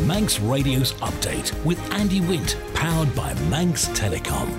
Manx Radio's Update with Andy Wint, powered by Manx Telecom.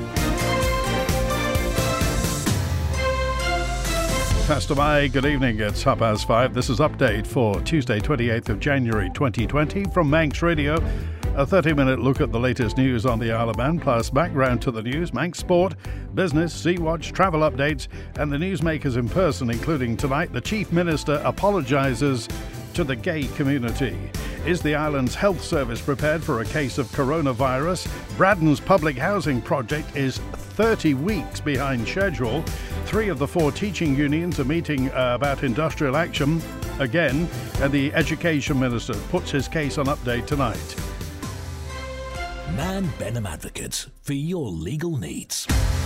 Fastamai, good evening. It's 5:30. This is Update for Tuesday, 28th of January 2020 from Manx Radio. A 30-minute look at the latest news on the Isle of Man, plus background to the news, Manx Sport, business, Sea-Watch, travel updates, and the newsmakers in person, including tonight, the Chief Minister apologises to the gay community. Is the island's health service prepared for a case of coronavirus? Braddon's public housing project is 30 weeks behind schedule. 3 of the 4 teaching unions are meeting about industrial action again, and the Education Minister puts his case on Update tonight. Man Benham Advocates, for your legal needs.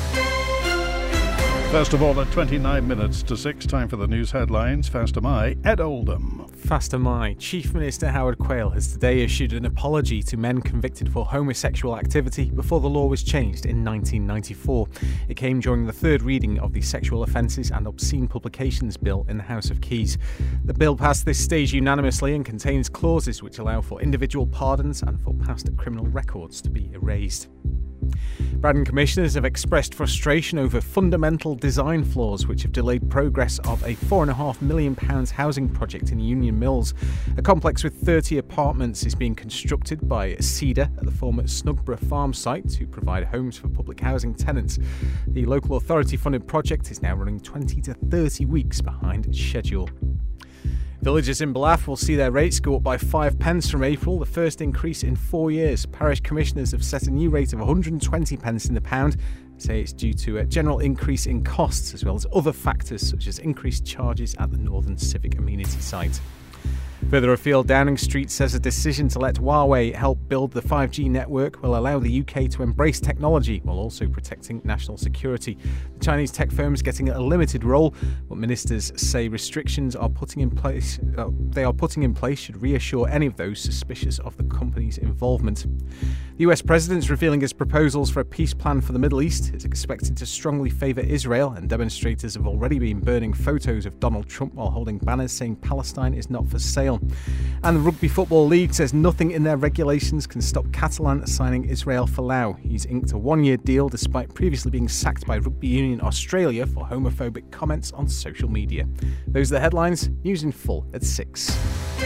First of all, at 29 minutes to 6, time for the news headlines. Fastamai, Ed Oldham. Fastamai. Chief Minister Howard Quayle has today issued an apology to men convicted for homosexual activity before the law was changed in 1994. It came during the third reading of the Sexual Offences and Obscene Publications Bill in the House of Keys. The bill passed this stage unanimously and contains clauses which allow for individual pardons and for past criminal records to be erased. Braddon commissioners have expressed frustration over fundamental design flaws which have delayed progress of a £4.5 million housing project in Union Mills. A complex with 30 apartments is being constructed by Cedar at the former Snugborough farm site to provide homes for public housing tenants. The local authority funded project is now running 20 to 30 weeks behind schedule. Villagers in Ballaugh will see their rates go up by 5 pence from April, the first increase in 4 years. Parish commissioners have set a new rate of 120 pence in the pound, say it's due to a general increase in costs as well as other factors such as increased charges at the Northern Civic Amenity site. Further afield, Downing Street says a decision to let Huawei help build the 5G network will allow the UK to embrace technology while also protecting national security. The Chinese tech firm is getting a limited role, but ministers say restrictions are putting in place should reassure any of those suspicious of the company's involvement. The US president is revealing his proposals for a peace plan for the Middle East. It's expected to strongly favour Israel, and demonstrators have already been burning photos of Donald Trump while holding banners saying Palestine is not for sale. And the Rugby Football League says nothing in their regulations can stop Catalan signing Israel Folau. He's inked a 1-year deal despite previously being sacked by Rugby Union Australia for homophobic comments on social media. Those are the headlines. News in full at 6.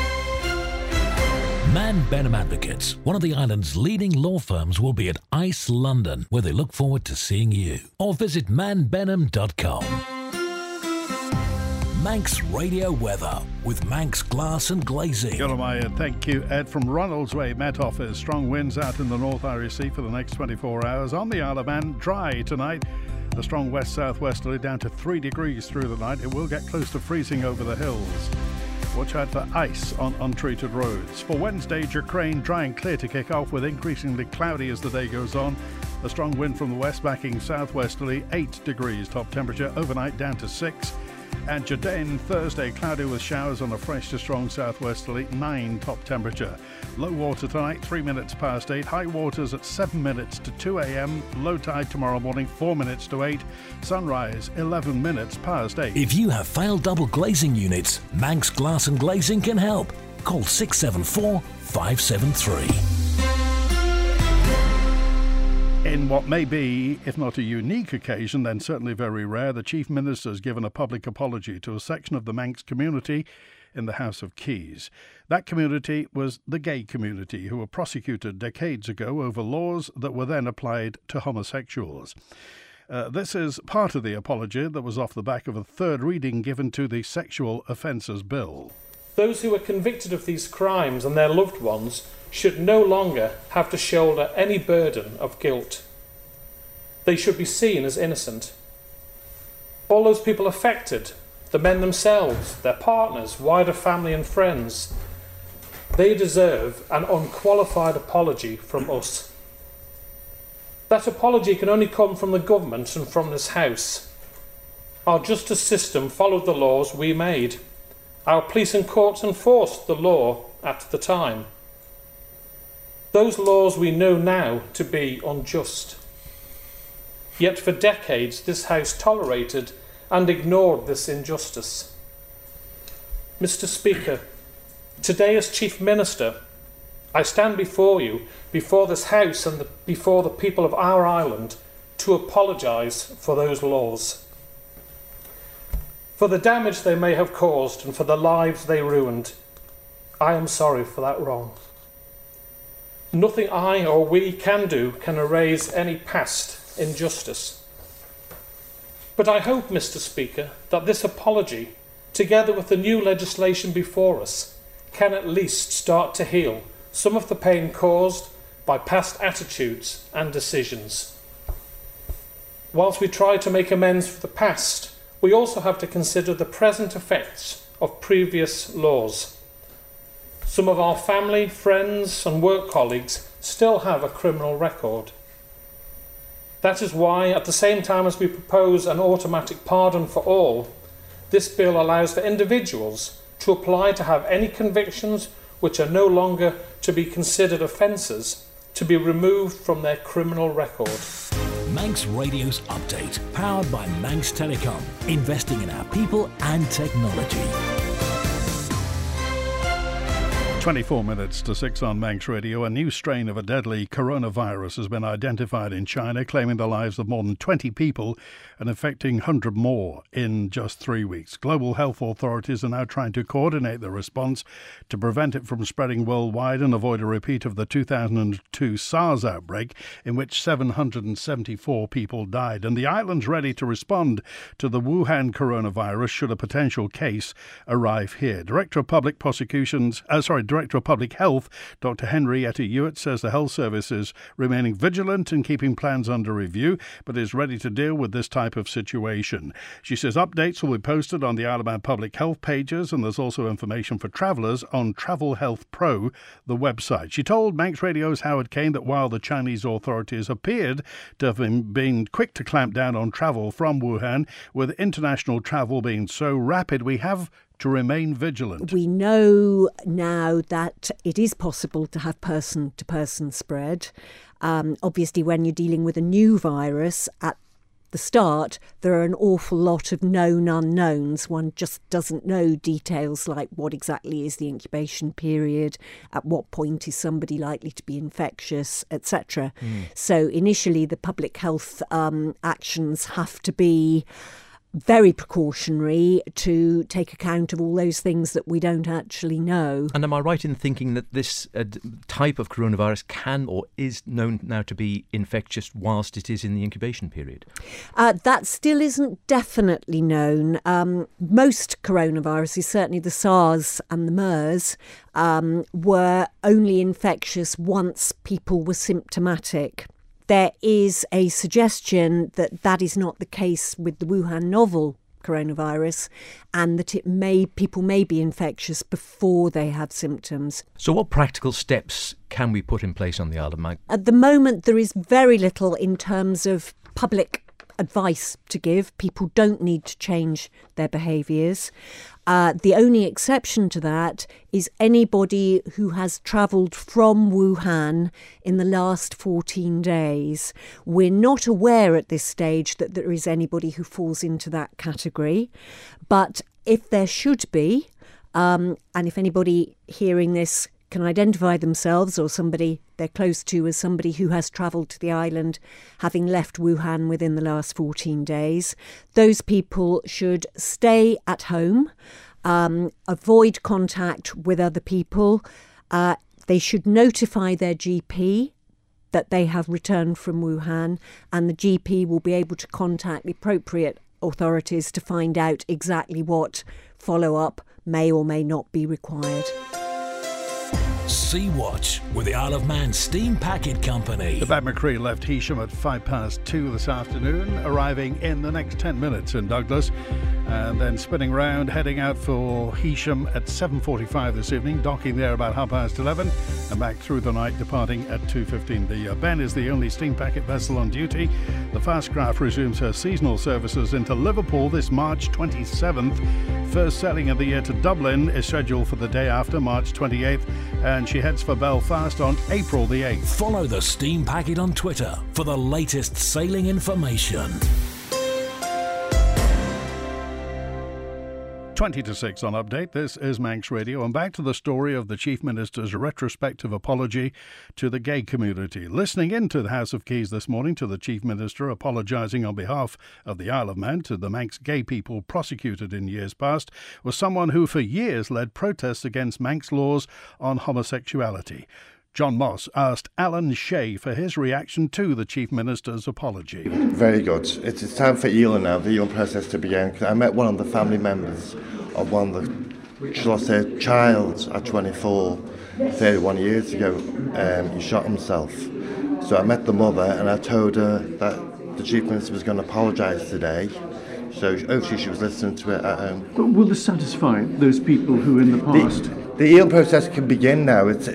Man Benham Advocates, one of the island's leading law firms, will be at ICE London, where they look forward to seeing you. Or visit manbenham.com. Manx Radio Weather with Manx Glass and Glazing. Yoramaya, thank you, Ed. From Ronaldsway Met Office, strong winds out in the North Irish Sea for the next 24 hours. On the Isle of Man, dry tonight. A strong west-southwesterly down to 3 degrees through the night. It will get close to freezing over the hills. Watch out for ice on untreated roads. For Wednesday, Jakrain, dry and clear to kick off with increasingly cloudy as the day goes on. A strong wind from the west backing southwesterly, 8 degrees top temperature. Overnight down to 6. And Jordan, Thursday, cloudy with showers on a fresh to strong southwesterly, 9 top temperature. Low water tonight, 3 minutes past 8. High waters at 7 minutes to 2 a.m. Low tide tomorrow morning, 4 minutes to 8. Sunrise, 11 minutes past 8. If you have failed double glazing units, Manx Glass and Glazing can help. Call 674 573. In what may be, if not a unique occasion, then certainly very rare, the Chief Minister has given a public apology to a section of the Manx community in the House of Keys. That community was the gay community, who were prosecuted decades ago over laws that were then applied to homosexuals. This is part of the apology that was off the back of a third reading given to the Sexual Offences Bill. Those who were convicted of these crimes and their loved ones should no longer have to shoulder any burden of guilt. They should be seen as innocent. All those people affected, the men themselves, their partners, wider family and friends, they deserve an unqualified apology from us. That apology can only come from the government and from this House. Our justice system followed the laws we made. Our police and courts enforced the law at the time. Those laws we know now to be unjust. Yet for decades this House tolerated and ignored this injustice. Mr. Speaker, today as Chief Minister, I stand before you, before this house and before the people of our island, to apologise for those laws. For the damage they may have caused and for the lives they ruined, I am sorry for that wrong. Nothing I or we can do can erase any past injustice. But I hope, Mr. Speaker, that this apology, together with the new legislation before us, can at least start to heal some of the pain caused by past attitudes and decisions. Whilst we try to make amends for the past, we also have to consider the present effects of previous laws. Some of our family, friends and work colleagues still have a criminal record. That is why, at the same time as we propose an automatic pardon for all, this bill allows for individuals to apply to have any convictions which are no longer to be considered offences to be removed from their criminal record. Manx Radio's update, powered by Manx Telecom, investing in our people and technology. 24 minutes to 6 on Manx Radio. A new strain of a deadly coronavirus has been identified in China, claiming the lives of more than 20 people and affecting 100 more in just 3 weeks. Global health authorities are now trying to coordinate the response to prevent it from spreading worldwide and avoid a repeat of the 2002 SARS outbreak, in which 774 people died. And the island's ready to respond to the Wuhan coronavirus should a potential case arrive here. Director of Public Health, Dr. Henrietta Hewitt, says the health service is remaining vigilant and keeping plans under review, but is ready to deal with this type of situation. She says updates will be posted on the Isle of Man public health pages, and there's also information for travellers on Travel Health Pro, the website. She told Manx Radio's Howard Kane that while the Chinese authorities appeared to have been quick to clamp down on travel from Wuhan, with international travel being so rapid, we have to remain vigilant. We know now that it is possible to have person-to-person spread. Obviously, when you're dealing with a new virus, at the start, there are an awful lot of known unknowns. One just doesn't know details like what exactly is the incubation period, at what point is somebody likely to be infectious, etc. So initially, the public health actions have to be very precautionary to take account of all those things that we don't actually know. And am I right in thinking that this type of coronavirus can or is known now to be infectious whilst it is in the incubation period? That still isn't definitely known. Most coronaviruses, certainly the SARS and the MERS, were only infectious once people were symptomatic. There is a suggestion that that is not the case with the Wuhan novel coronavirus, and that people may be infectious before they have symptoms. So what practical steps can we put in place on the Isle of Man? At the moment, there is very little in terms of public advice to give. People don't need to change their behaviours. The only exception to that is anybody who has travelled from Wuhan in the last 14 days. We're not aware at this stage that there is anybody who falls into that category. But if there should be, and if anybody hearing this can identify themselves or somebody they're close to as somebody who has travelled to the island having left Wuhan within the last 14 days, those people should stay at home, avoid contact with other people. They should notify their GP that they have returned from Wuhan, and the GP will be able to contact the appropriate authorities to find out exactly what follow-up may or may not be required. Sea-Watch with the Isle of Man Steam Packet Company. The Bat-McCree left Heysham at 2:05 this afternoon, arriving in the next 10 minutes in Douglas, and then spinning round, heading out for Heysham at 7:45 this evening, docking there about 11:30, and back through the night, departing at 2:15. The Ben is the only steam packet vessel on duty. The Fastcraft resumes her seasonal services into Liverpool this March 27th. First sailing of the year to Dublin is scheduled for the day after, March 28th, and she heads for Belfast on April the 8th. Follow the Steam Packet on Twitter for the latest sailing information. 20 to 6 on Update. This is Manx Radio, and back to the story of the Chief Minister's retrospective apology to the gay community. Listening into the House of Keys this morning to the Chief Minister apologising on behalf of the Isle of Man to the Manx gay people prosecuted in years past was someone who for years led protests against Manx laws on homosexuality. John Moss asked Alan Shea for his reaction to the Chief Minister's apology. Very good. It's time for Ealing now, the Ealing process to begin. I met one of the family members of one of the, shall I say, child at 24, 31 years ago. He shot himself. So I met the mother and I told her that the Chief Minister was going to apologise today. So hopefully she was listening to it at home. But will this satisfy those people who in the past... The Ealing process can begin now. We've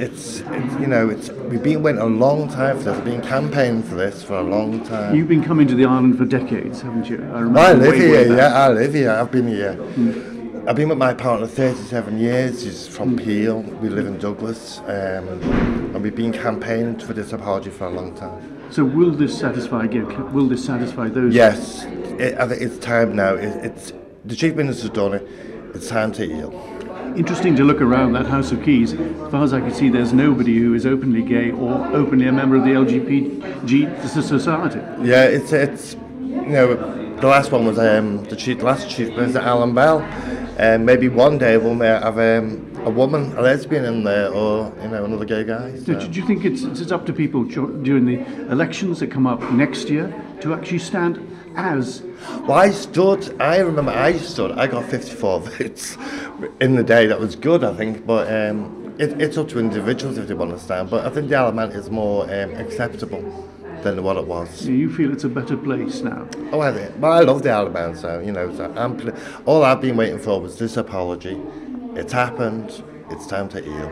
been waiting a long time for this. I've been campaigning for this for a long time. You've been coming to the island for decades, haven't you? I live here, yeah. I live here. I've been here. I've been with my partner 37 years. She's from Peel. We live in Douglas, and we've been campaigning for this apology for a long time. So will this satisfy again? Will this satisfy those? Yes, I think it's time now. The Chief Minister's done it. It's time to heal. Interesting to look around that House of Keys. As far as I can see, there's nobody who is openly gay or openly a member of the LGBT society. Yeah, it's the last one was the last Chief Minister, Alan Bell. Maybe one day we'll have a woman, a lesbian in there, or another gay guy. So. Do you think it's up to people during the elections that come up next year to actually stand as? Well, I remember I got 54 votes in the day. That was good, I think, but it's up to individuals if they want to stand. But I think the Isle of Man is more acceptable than what it was. You feel it's a better place now? Oh, I love the Isle of Man, so, all I've been waiting for was this apology. It's happened. It's time to heal.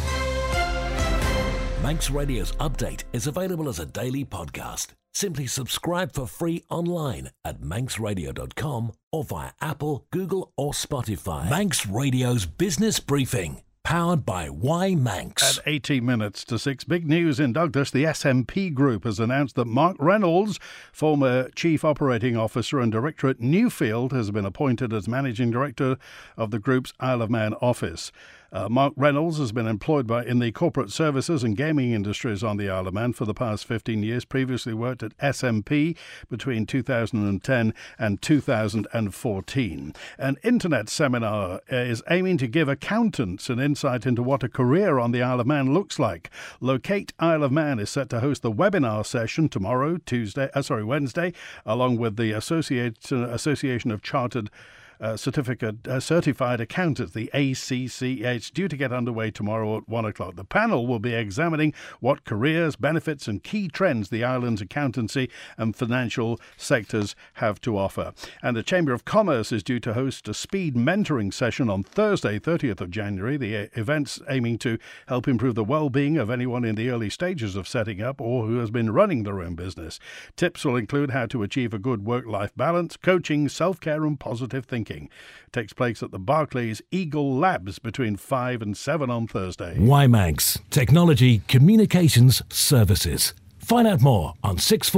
Manx Radio's Update is available as a daily podcast. Simply subscribe for free online at manxradio.com or via Apple, Google or Spotify. Manx Radio's Business Briefing, powered by Y Manx. At 18 minutes to 6, big news in Douglas. The SNP Group has announced that Mark Reynolds, former Chief Operating Officer and Director at Newfield, has been appointed as Managing Director of the group's Isle of Man office. Mark Reynolds has been employed in the corporate services and gaming industries on the Isle of Man for the past 15 years. Previously worked at SNP between 2010 and 2014. An internet seminar is aiming to give accountants an insight into what a career on the Isle of Man looks like. Locate Isle of Man is set to host the webinar session tomorrow, Wednesday, along with the Association of Chartered Certified Accountants, the ACCA. It's due to get underway tomorrow at 1 o'clock. The panel will be examining what careers, benefits and key trends the island's accountancy and financial sectors have to offer. And the Chamber of Commerce is due to host a speed mentoring session on Thursday, 30th of January. The event's aiming to help improve the well-being of anyone in the early stages of setting up or who has been running their own business. Tips will include how to achieve a good work-life balance, coaching, self-care and positive thinking. It takes place at the Barclays Eagle Labs between 5 and 7 on Thursday. Y Manx Technology Communications Services. Find out more on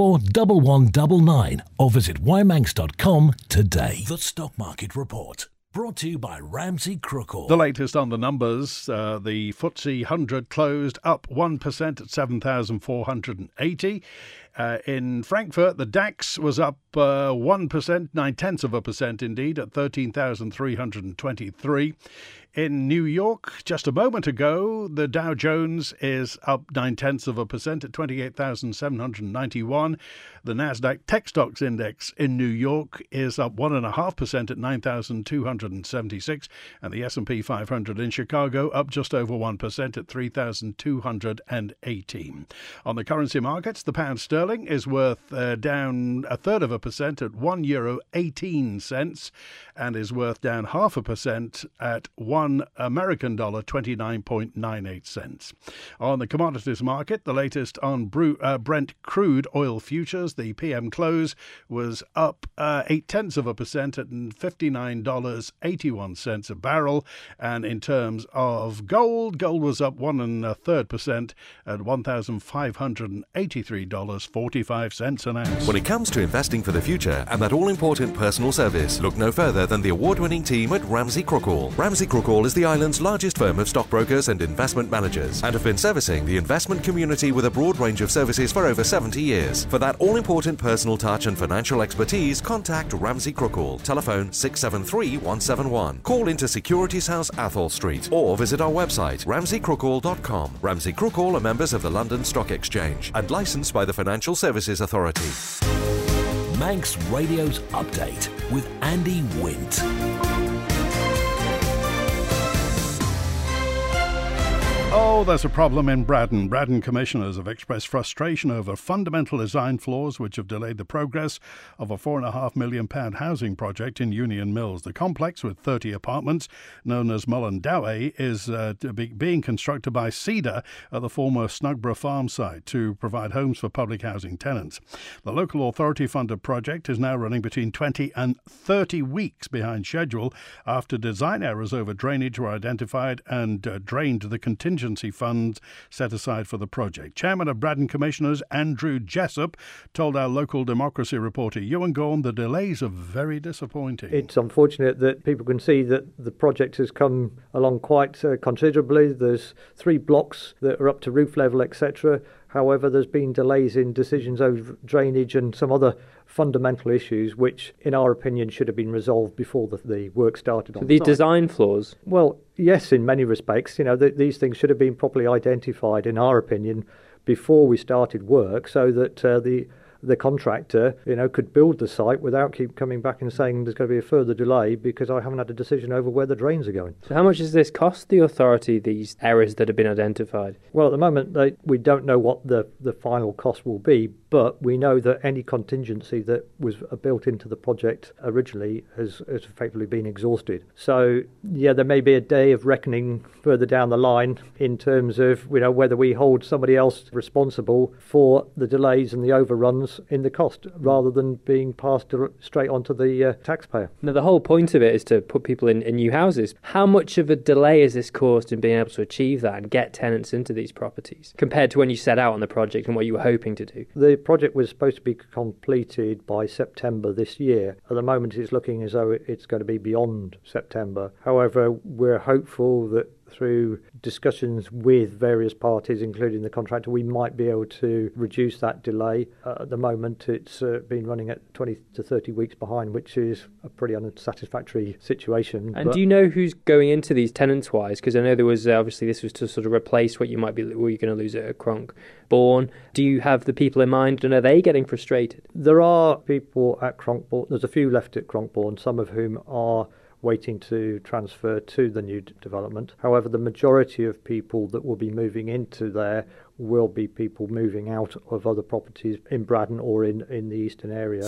641199 or visit ymanx.com today. The Stock Market Report. Brought to you by Ramsey Crookall. The latest on the numbers, the FTSE 100 closed up 1% at 7,480. In Frankfurt, the DAX was up 1%, 0.9% indeed, at 13,323. In New York, just a moment ago, the Dow Jones is up 0.9% at 28,791. The Nasdaq Tech Stocks Index in New York is up 1.5% at 9,276. And the S&P 500 in Chicago up just over 1% at 3,218. On the currency markets, the pound sterling is worth down 0.33% at €1.18 and is worth down 0.5% at $1 American dollar 29.98 cents. On the commodities market, the latest on Brent crude oil futures, the PM close was up 0.8% at $59.81 a barrel. And in terms of gold was up 1.3% at $1,583.45 an ounce. When it comes to investing for the future and that all-important personal service, look no further than the award-winning team at Ramsey Crookall. Ramsey Crookall is the island's largest firm of stockbrokers and investment managers and have been servicing the investment community with a broad range of services for over 70 years. For that all-important personal touch and financial expertise, contact Ramsey Crookall. Telephone 673 171. Call into Securities House, Athol Street, or visit our website ramseycrookall.com. Ramsey Crookall are members of the London Stock Exchange and licensed by the Financial Services Authority. Manx Radio's Update with Andy Wint. Oh, there's a problem in Braddon. Braddon commissioners have expressed frustration over fundamental design flaws which have delayed the progress of a £4.5 million housing project in Union Mills. The complex, with 30 apartments, known as Mullendowie, is being constructed by Cedar at the former Snugborough farm site to provide homes for public housing tenants. The local authority-funded project is now running between 20 and 30 weeks behind schedule after design errors over drainage were identified and drained the contingency funds set aside for the project. Chairman of Braddon Commissioners, Andrew Jessup, told our local democracy reporter Ewan Gorn the delays are very disappointing. It's unfortunate that people can see that the project has come along quite considerably. There's 3 blocks that are up to roof level, etc. However, there's been delays in decisions over drainage and some other fundamental issues which, in our opinion, should have been resolved before the work started on the site. Design flaws? Well, yes, in many respects. These things should have been properly identified, in our opinion, before we started work, so that the contractor, could build the site without keep coming back and saying there's going to be a further delay because I haven't had a decision over where the drains are going. So how much does this cost the authority, these errors that have been identified? Well, at the moment, we don't know what the final cost will be, but we know that any contingency that was built into the project originally has effectively been exhausted. So, yeah, there may be a day of reckoning further down the line in terms of whether we hold somebody else responsible for the delays and the overruns in the cost rather than being passed straight onto the taxpayer. Now, the whole point of it is to put people in new houses. How much of a delay has this caused in being able to achieve that and get tenants into these properties compared to when you set out on the project and what you were hoping to do? The project was supposed to be completed by September this year. At the moment, it's looking as though it's going to be beyond September. However, we're hopeful that through discussions with various parties, including the contractor, we might be able to reduce that delay. At the moment, it's been running at 20 to 30 weeks behind, which is a pretty unsatisfactory situation. And do you know who's going into these tenants-wise? Because I know there was, obviously, this was to sort of replace what were you going to lose at Cronkbourne. Do you have the people in mind, and are they getting frustrated? There are people at Cronkbourne. There's a few left at Cronkbourne, some of whom are waiting to transfer to the new development. However, the majority of people that will be moving into there will be people moving out of other properties in Braddon or in the eastern area.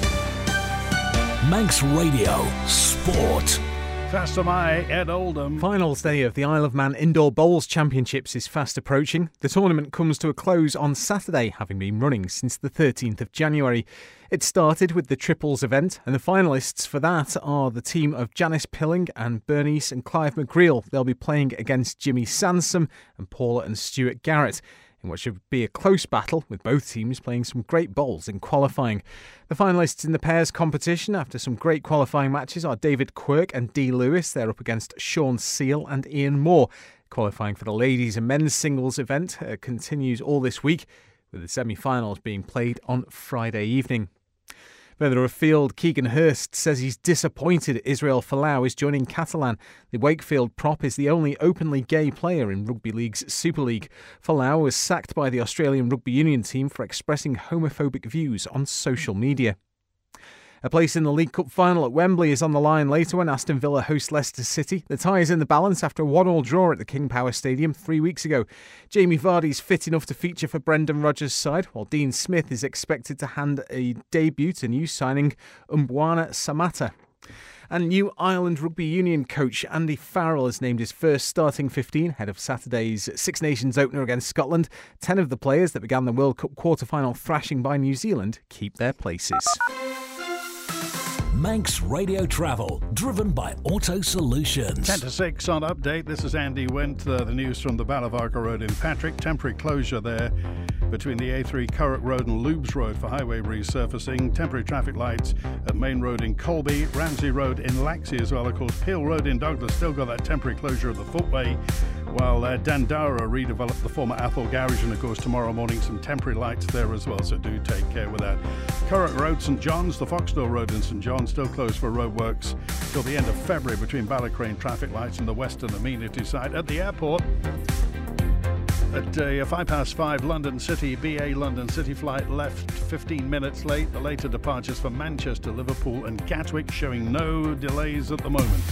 Manx Radio Sport. Faster my Ed Oldham. Finals day of the Isle of Man Indoor Bowls Championships is fast approaching. The tournament comes to a close on Saturday, having been running since the 13th of January. It started with the triples event, and the finalists for that are the team of Janice Pilling and Bernice and Clive McGreal. They'll be playing against Jimmy Sansom and Paula and Stuart Garrett, in what should be a close battle, with both teams playing some great bowls in qualifying. The finalists in the pairs competition, after some great qualifying matches, are David Quirk and Dee Lewis. They're up against Sean Seal and Ian Moore. Qualifying for the ladies and men's singles event continues all this week, with the semi-finals being played on Friday evening. Further afield, Keegan Hurst says he's disappointed Israel Folau is joining Catalan. The Wakefield prop is the only openly gay player in Rugby League's Super League. Folau was sacked by the Australian Rugby Union team for expressing homophobic views on social media. A place in the League Cup final at Wembley is on the line later when Aston Villa host Leicester City. The tie is in the balance after a 1-1 draw at the King Power Stadium 3 weeks ago. Jamie Vardy's fit enough to feature for Brendan Rodgers' side, while Dean Smith is expected to hand a debut to new signing Mbwana Samatta. And New Ireland Rugby Union coach Andy Farrell has named his first starting 15 ahead of Saturday's Six Nations opener against Scotland. 10 of the players that began the World Cup quarter-final thrashing by New Zealand keep their places. Manx Radio Travel, driven by Auto Solutions. 10 to 6 on Update. This is Andy Wint. The news from the Ballavarca Road in Patrick. Temporary closure there between the A3 Curragh Road and Lubes Road for highway resurfacing. Temporary traffic lights at Main Road in Colby. Ramsey Road in Laxey as well. Of course, Peel Road in Douglas still got that temporary closure of the footway, while Dandara redeveloped the former Athol Garage, and of course tomorrow morning some temporary lights there as well, so do take care with that. Curragh Road, St John's, the Foxdale Road in St John's still closed for roadworks till the end of February between Ballacrane traffic lights and the western amenity side. At the airport, at 5:05, London City, BA London City flight left 15 minutes late. The later departures for Manchester, Liverpool and Gatwick showing no delays at the moment.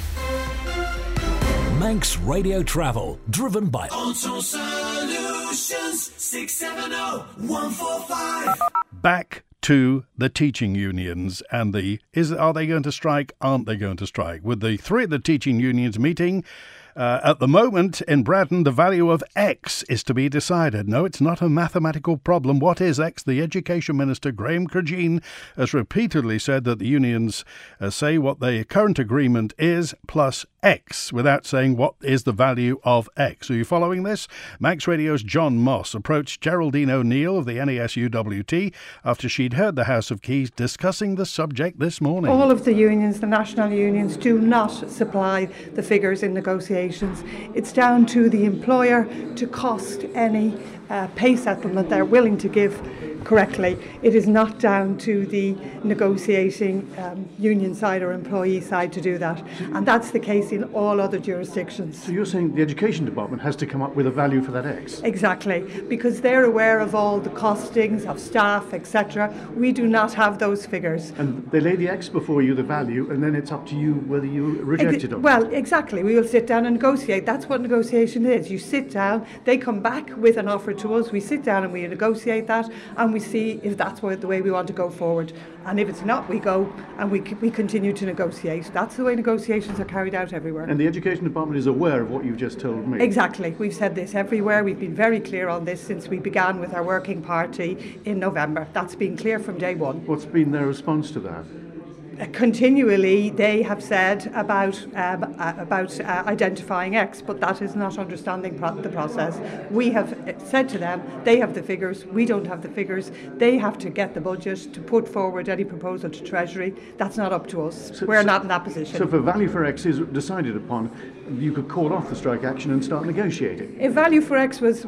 Manx Radio Travel, driven by Auto Solutions, 670-145. Back to the teaching unions and are they going to strike? Aren't they going to strike? With the three of the teaching unions meeting at the moment in Bradden, the value of X is to be decided. No, it's not a mathematical problem. What is X? The Education Minister, Graham Curgeen, has repeatedly said that the unions say what the current agreement is plus X without saying what is the value of X. Are you following this? Manx Radio's John Moss approached Geraldine O'Neill of the NASUWT after she'd heard the House of Keys discussing the subject this morning. All of the unions, the national unions, do not supply the figures in negotiations. It's down to the employer to cost any pay settlement they're willing to give correctly. It is not down to the negotiating union side or employee side to do that. And that's the case in all other jurisdictions. So you're saying the Education Department has to come up with a value for that X? Exactly, because they're aware of all the costings of staff, etc. We do not have those figures. And they lay the X before you, the value, and then it's up to you whether you reject it or not. Well, exactly. We will sit down and negotiate. That's what negotiation is. You sit down, they come back with an offer to us, we sit down and we negotiate that, and we see if that's the way we want to go forward. And if it's not, we go and we continue to negotiate. That's the way negotiations are carried out everywhere. And the Education Department is aware of what you've just told me? Exactly. We've said this everywhere. We've been very clear on this since we began with our working party in November. That's been clear from day one. What's been their response to that? Continually they have said about identifying X, but that is not understanding the process. We have said to them, they have the figures, we don't have the figures. They have to get the budget to put forward any proposal to Treasury. That's not up to us. We're not in that position. So if a value for X is decided upon, you could call off the strike action and start negotiating? If value for X was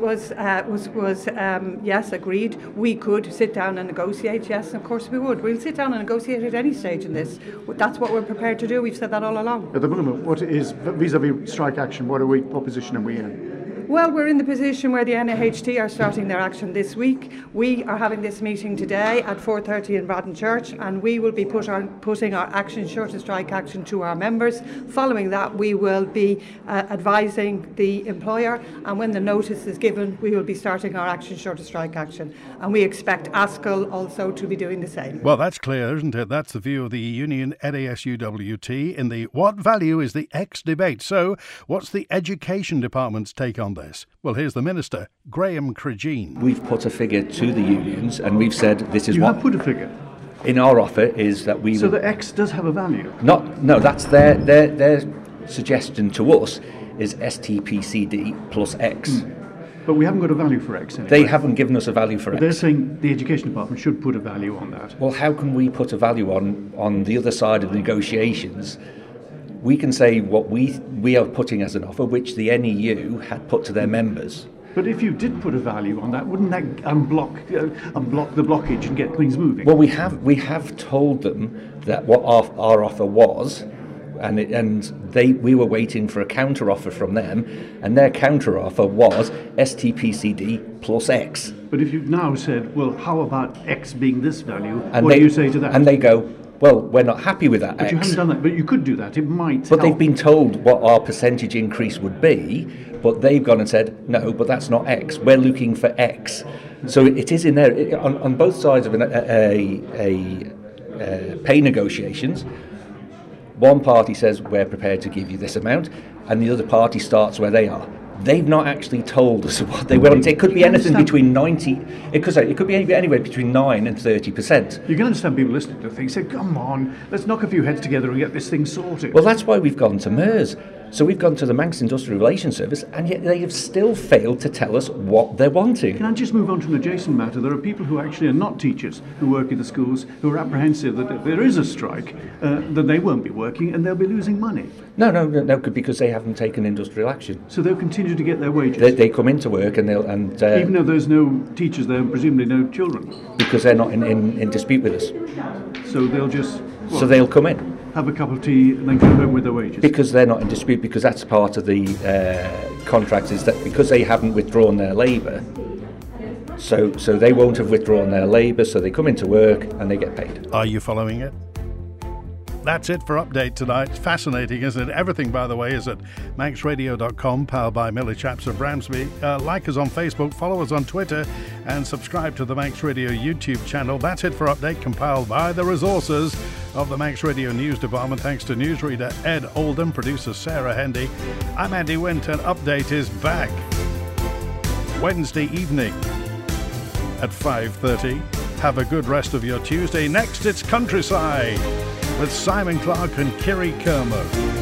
yes, agreed, we could sit down and negotiate, yes, of course we would. We'll sit down and negotiate at any stage in this. That's what we're prepared to do. We've said that all along. At the moment, what is vis-a-vis strike action? What position are we in? Well, we're in the position where the NAHT are starting their action this week. We are having this meeting today at 4:30 in Bradden Church, and we will be putting our action, short of strike action, to our members. Following that, we will be advising the employer, and when the notice is given, we will be starting our action, short of strike action. And we expect ASCL also to be doing the same. Well, that's clear, isn't it? That's the view of the union NASUWT in the what value is the X debate. So, what's the Education Department's take on this? Well, here's the Minister, Graham Curgeen. We've put a figure to the unions and we've said this is you what... You have put a figure? In our offer is that we... So the X does have a value? No, that's their suggestion to us is STPCD plus X. But we haven't got a value for X anyway. They haven't given us a value for X. They're saying the Education Department should put a value on that. Well, how can we put a value on the other side of the negotiations? We can say what we are putting as an offer, which the NEU had put to their members. But if you did put a value on that, wouldn't that unblock the blockage and get things moving? Well, we have told them that what our offer was, and we were waiting for a counter offer from them, and their counter offer was STPCD plus X. But if you've now said, well, how about X being this value? What do you say to that? And they go, well, we're not happy with that. But X. You haven't done that. But you could do that. It might. But they've been told what our percentage increase would be, but they've gone and said, no, but that's not X. We're looking for X. So it is in there on both sides of pay negotiations. One party says, we're prepared to give you this amount, and the other party starts where they are. They've not actually told us what they want. It could be anything between 90. It could be anywhere between 9 and 30%. You can understand people listening to things say, "Come on, let's knock a few heads together and get this thing sorted." Well, that's why we've gone to MERS. So we've gone to the Manx Industrial Relations Service, and yet they have still failed to tell us what they're wanting. Can I just move on to an adjacent matter? There are people who actually are not teachers who work in the schools who are apprehensive that if there is a strike, that they won't be working and they'll be losing money. No, because they haven't taken industrial action. So they'll continue to get their wages. They come into work and even though there's no teachers there and presumably no children, because they're not in dispute with us. So they'll just so they'll come in, have a cup of tea and then go home with their wages. Because they're not in dispute, because that's part of the contract, is that because they haven't withdrawn their labour, so they won't have withdrawn their labour, so they come into work and they get paid. Are you following it? That's it for Update tonight. Fascinating, isn't it? Everything, by the way, is at manxradio.com, powered by Millie Chaps of Bramsby. Like us on Facebook, follow us on Twitter, and subscribe to the Manx Radio YouTube channel. That's it for Update, compiled by the resources of the Manx Radio News Department. Thanks to newsreader Ed Oldham, producer Sarah Hendy. I'm Andy Winton. Update is back Wednesday evening at 5:30. Have a good rest of your Tuesday. Next, it's Countryside with Simon Clark and Kiri Kermo.